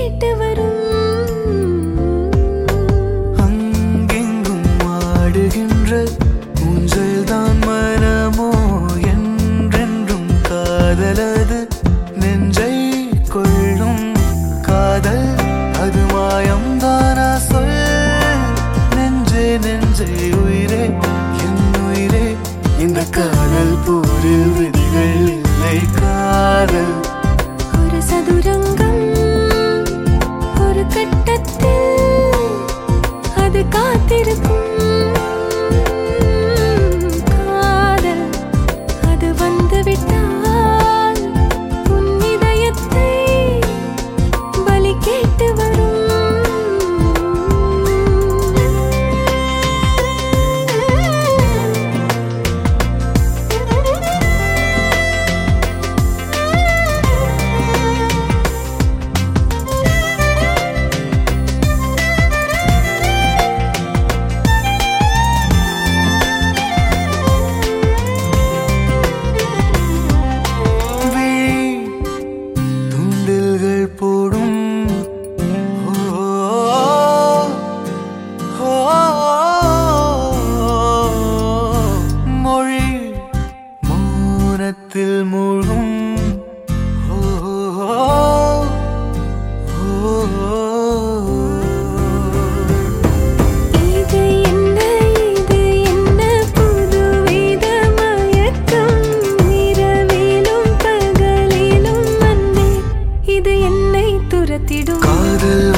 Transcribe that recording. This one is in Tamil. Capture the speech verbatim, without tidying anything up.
கேட்டு வரும். அங்கெங்கும் ஆடுகின்ற ஊஞ்சல் தான் மனமோ என்றென்றும் காதலது நெஞ்சை கொள்ளும். காதல் அது மாயம்தானா சொல் நெஞ்சே நெஞ்சே உயிரே என் உயிரே. இந்த காதல் போரில் விதிகள் இல்லை காதல் ஒரு சதுரங்கம் ஒரு கட்டத்தில் அது காத்திருக்கும். காதல் அது வந்துவிட்டால் உன் இதயத்தை பலி கேட்டு வரும். போடும் மொழி மௌனத்தில் மூழ்கும். இது என்ன இது என்ன புதுவித மயக்கம் இரவிலும் பகலிலும் அன்பே இது என்னை துரத்திடும். காதல்